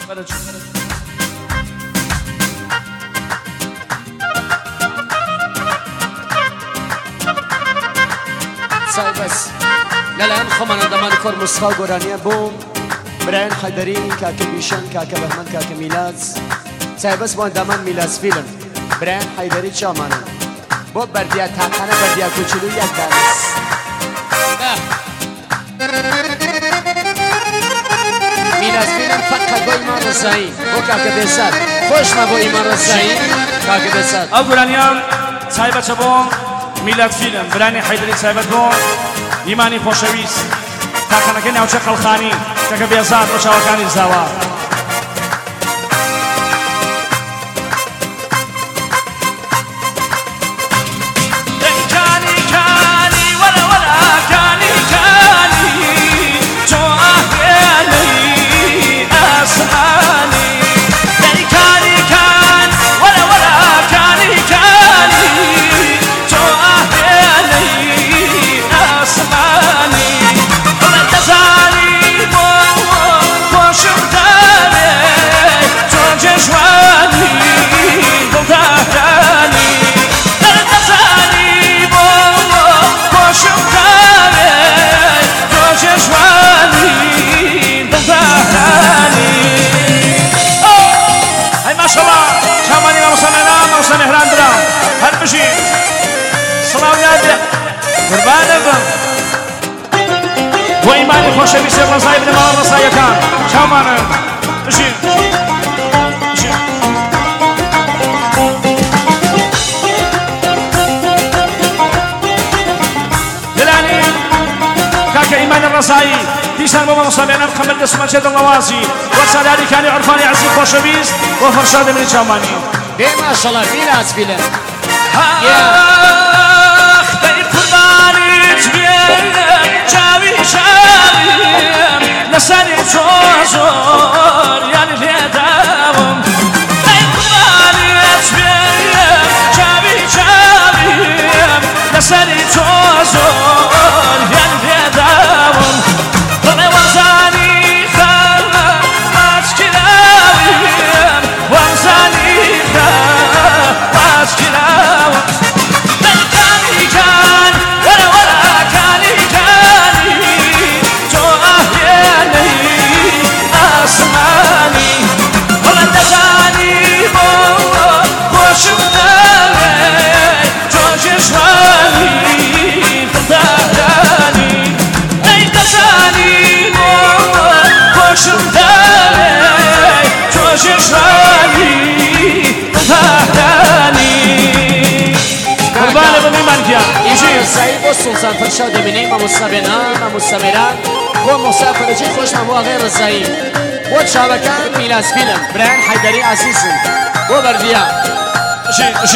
بس لالان خمانا دمان كور مصفى قرانية بوم براين حيدري كاك بيشان كاك بهمن كاك ميلاز بس بون دمان ميلاز فيلم براين حيدري شامانا بو برديا تاقانا برديا كوچلو یک درس ميلاز فيلم فتح بو إيمان رزاي بو كاك بيساد خوش ما بو إيمان رزاي كاك بيساد او قرانيان سايبة بوم میلاد فیلم برانی حیدری سایبت بون ایمانی خوشویست تاکنەکەی ناوچە خەڵخانی کەکە بێزاد بۆ چاوەکانی زاوا وإيماني خوشویست ڕزای بنەماوە ڕزایەکان چاومانە بژین دلانی کاکە ئیمانی ڕزایی دیسان بۆ مامۆستا بخەمەر دەسومە چێ دڵنەوازی وە سالارەکانی عورفانی عەزیز خۆشەویست وە فەرشاد منی چاومانی بێ ماشەڵڵا میراز فیلم لساني تزور يعني ليداوم أي قبالي أتبيم جابي لساني تزور يعني ليداوم ضمي وزاني خلات كلاويم وزاني خلات كلاوم بل كان ولا كاني أسماني ولا تزاني وشمناني جوج شواني تدهاني أي تزاني وشمناني جوج شواني تدهاني قربان بني مانكيا يجي سعيد والسلطان فرشاد بني ما مستمران ومسافر جي خوش ما غير الزعيم وشابكان ميلاز فيلم براين حيدري عزيزي وبرديا جي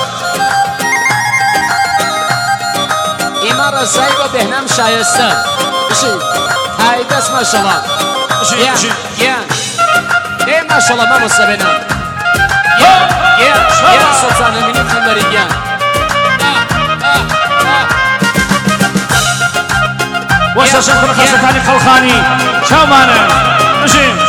إيمان الزعيم وبهنام شايسته جي هاي دس ما شاء الله جي إيه ما شاء الله ما مستبنا يا سلطان المنين خمريان وصل شنطة خاصة ثاني خلخاني شو معنا نجيم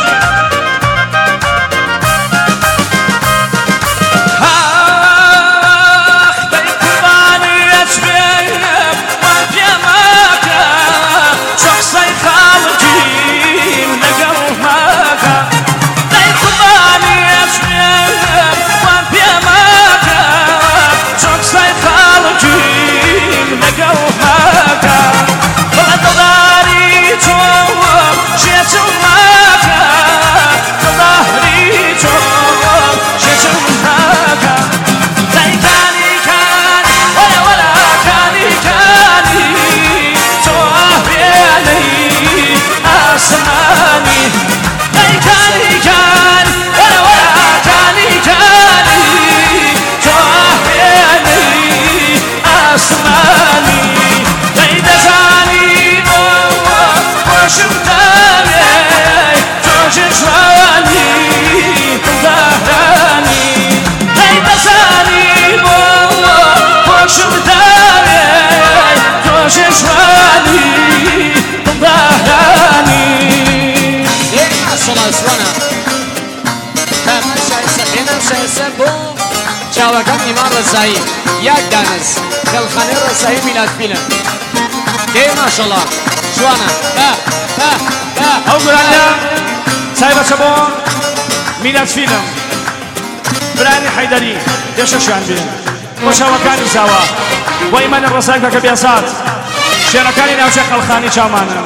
شایسته بوم چاوەکان ئیمان ڕزایی یاک دانس دڵخانەی ڕزایی میلاد فیلم دێ ماشەڵڵا جوانە ئەو گورانە تایبەتە بۆ میلاد فیلم برانی حەیدەری دێشەشیان بێن بۆ چاوەکانی زاوا بۆ ئیمانی ڕزایی کاکە بێزاد شێرەکانی ناوچەی قەڵخانی چاومانە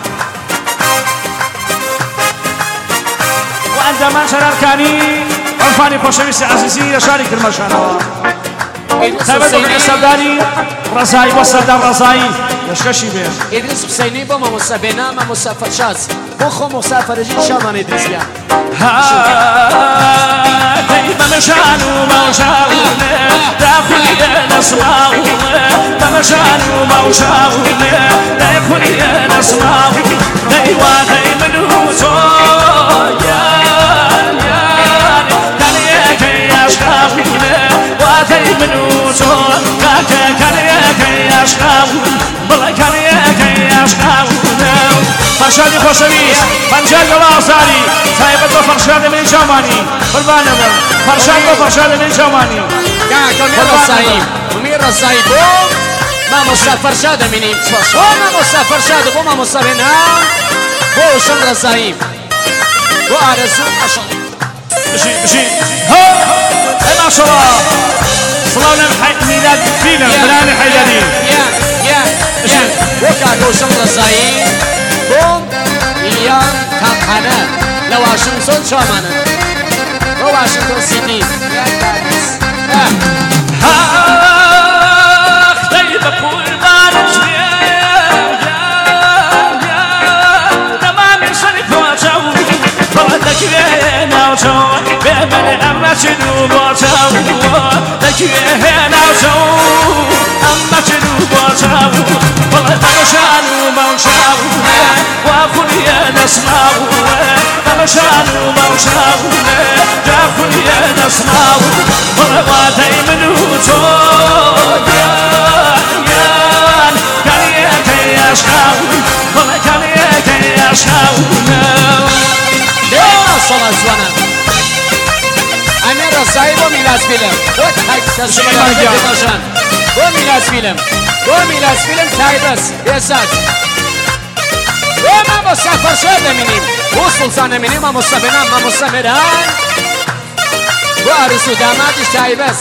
و ئەندامان شەرارکانی ئەڵفانی خۆشەویستی عەزیزی لە شاری کرماشانەوە تایبەت بۆ سەرداری ڕزایی بۆ سەردار ڕزایی لەشکەشی بێ ئیدریس حوسەینی بۆ مامۆستا بێنا مامۆستا فەرشاد بۆ خۆ مۆستا فەرەجی شامان ئیدریسیان بمشان وموشاونه داخلي نسمعونه بمشان وموشاونه داخلي نسمعونه دايوا دايمنو يا كليك يا شاونه ودايمنو كليك يا شاونه بلا كليك يا شاونه فرشاد خوشویس پنجال گوازاری تایبەت بۆ فرشاد من جامانی قربانە بم فرشاد بۆ فرشاد من جامانی میر ڕزایی بۆ مامۆستا فەرشاد دەمێنین بۆ مامۆستا فەرشاد بۆ مامۆستا بێنا بۆ شەم ڕزایی بۆ ئارەزوو ماشەڵڵا بژی ماشەڵڵا سڵاو لەم میلاد فیلم برانی حەیدەری بۆ کاکە و شەم ڕزایی بۆم ئیلیان کامخانە لە واشنگتۆن چۆمانە بۆ واشنگتۆن سیتی خەی بە قوربانت دەمامی شەری پۆچە و بەڵە دەکوێ ناوچە بێمەنێ ئەمە چن و بۆچە دەکوێ ناوچە ئەمە چن و بۆچە بەڵە بەشان و مەوشاوە واخولیە نەسماوە بەشان و مەوشاوە جاخولیە نەسماوە بەڵە واتەی من و تۆ یان کەریەکەی یاشاوە بەڵە کەریەکەی یاشاوە سڵات جوانە ئەمێ ڕزایی بۆ میلاد فیلم بۆ تایبەت بۆ میلاد فیلم بۆ میلاد فیلم تایبەت بێزاد بۆ مامۆستا فەرشاد دەمێنیم بۆ سوڵتان دەمێنیم مامۆستا بێنام مامۆستا مێران بۆ ئارزوو دامادیش تایبەت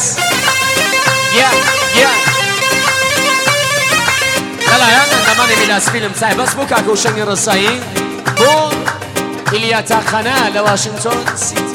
لەلایەن ئەندامانی میلاد فیلم تایبەت بۆ کاکە و شەنگی ڕزایی بۆ ئیلیا تاقخانە لە واشنگتۆن سیتی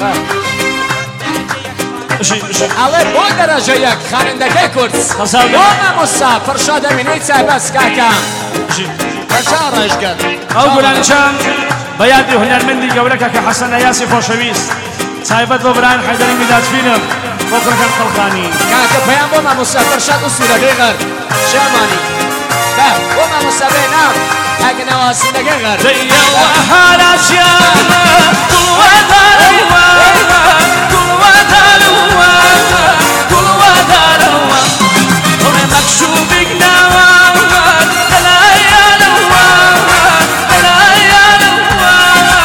ئەڵێ بۆ دەرەجە یەک خانندەکەی کورد بۆ مامۆستا فەرشاد دەمێنەی تایبەت کاکە فەرشاد ڕێژگەر ئەو گورانیشان بە یادی هونەرمەندی گەورەکە کە حەسەن یاسی خۆشەویست تایبەت بۆ بران حەیدەری میلاد فیلم بۆ کوڕەکان خەڵخانی کاکە پەیام بۆ مامۆستا فەرشاد و سوورەکەی غەر شامانی بۆ مامۆستا بێنام کاکە ناواسندەکەی غەر دەیەوە هەراسیانە گوڵوەدارەوە گوڵوەدارەوە گوڵوەدارەوە بڵێ مەکشوبێک ناوە دەلایانەوە دەلایانەوە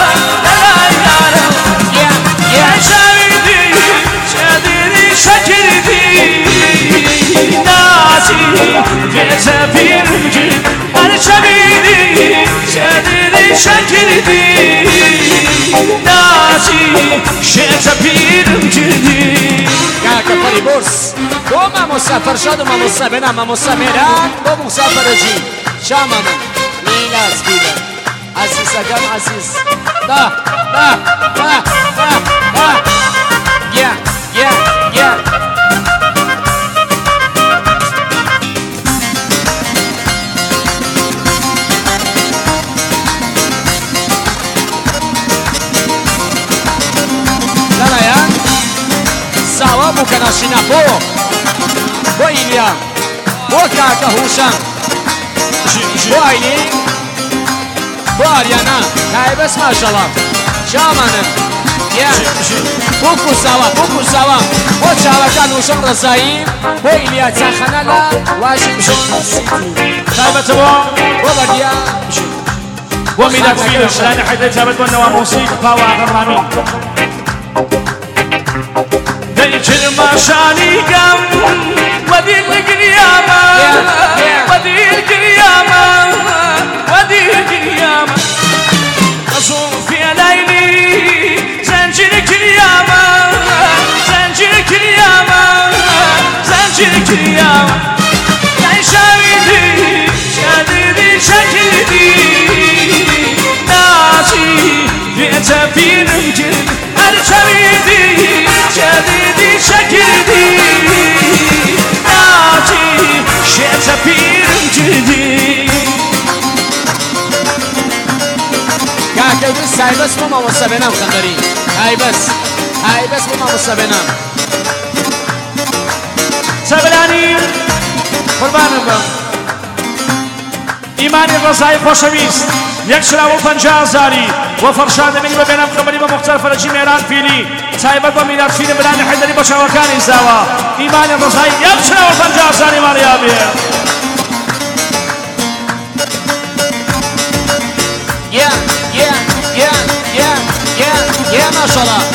دەلایانەوە شاویدی شادری شەکردی ناسی گێزە پیرگی هەرچەبیدی شادری شەکردی ناسی شێتە پیرم کردی کاکە پەری بورس بۆ مامۆستا فەرشاد و مامۆستا بێنام مامۆستا مێران بۆ موسا فەرەجی شامە من میلاد فیلم عەزیزەکەم عەزیز لەلایەن زاوا بوو کە ناشینا بۆ ئیلیا بۆ کاکە هوشەم بۆ ئایلین بۆ ئاریانا تایبەت ماشەڵڵا شامانم بۆ کورساوە بۆ چاوەکان وشەم ڕزایی بۆ ئیلیا چاخەنە لە واشنگتۆن سیتی تایبەتەوە بۆ بەردیا بۆ میلاد فیلم برانی حەیدەری تایبەت بۆ نەوامۆسی پاوە ئاغەڕامی شانيكم ودي القيامة ودي القيامة ودي القيامة أصوم في ليلي زنجرك اليامة زنجرك اليامة زنجرك اليامة يا شاهدي شاهدي شكلي ناسي بيت في نمجر الشاهدي شاهدي شكلي ناسي شيت في نمجر كاكل بس هاي بس مو مصابينام خندري هاي بس مو مصابينام سبلاني قربانم بم إيماني الرزاي خوشويست يكشرا و 50,000 و فرشاد منی ببینم خبری با مختار فرجی میران فیلی تایبت با میلاد فیلی بلند حیدری با شواکانی زاوا ایمانی الرزاي يكشرا و 50,000 ایمانی آبی يا ما شاء الله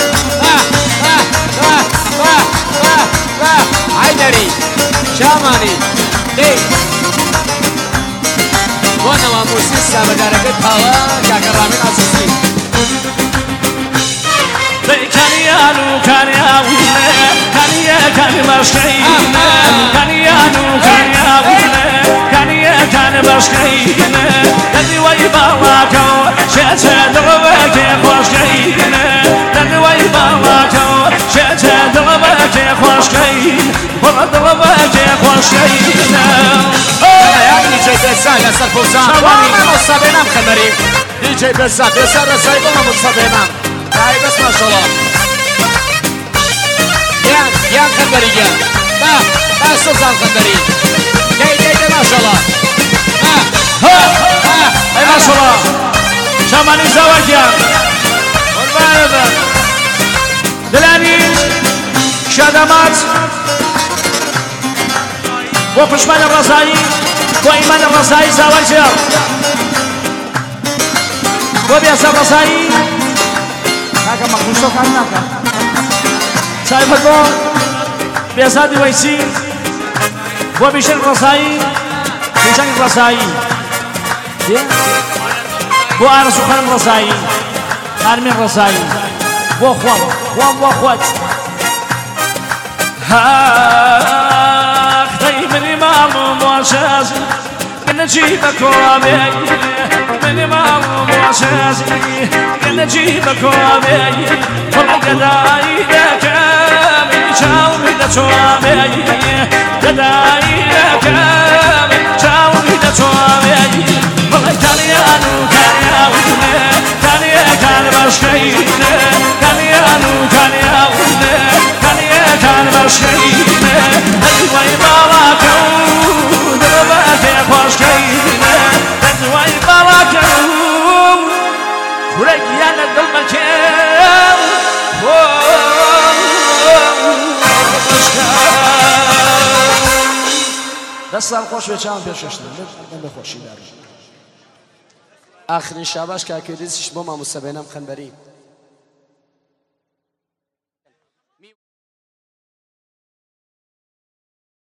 حيدري شاماني ليه وانا وموسيقى سابدارك الهوا كاكرامين عزيزي كان يانو كان ياوينا كان مشكينا كان يانو كان ياوينا كان مشكينا الذي ويبالاكو شتا دربك خوشكينا الذي ويبالاكو شتا دربك خوشكينا دربك خوشكينا يعني جاي بسال يا سلفوزان وانا مصابينام خمري دي بسال يسار رسايب وانا مصابينام هاي بس ما شاء الله يا خمري يا سلطان خمري جاي ما شاء الله اي ما شاء الله شاماني زواجيا والبارد دلاني شادمات وقشمان الرزاي وإيمان الرزاي زواجيا وبياسر الرزاي هاكا مخلوصو كاناكا سايفتو بياسادي ويسي وبيشن الرزاي بيشن الرزاي بو أنا سخان الرزاي أرمي الرزاي وخوات هاك طيب الإمام موشاز نجيبك وابي من إمام موشاز نجيبك وابي والله قداي لك من شاوي دتوابي قداي لك من شاوي دتوابي والله كان يانو كان ياوينا كان مشكينا كان يانو كان ياوينا كان مشكينا أيوة يبالاكو دربك خوشكينا أيوة يبالاكو فرق يانا دلمكيم دستان خوش به چند پیششتن من خوشی دارم آخرین شباش که اکیدیزش با ما مصابینم خنبری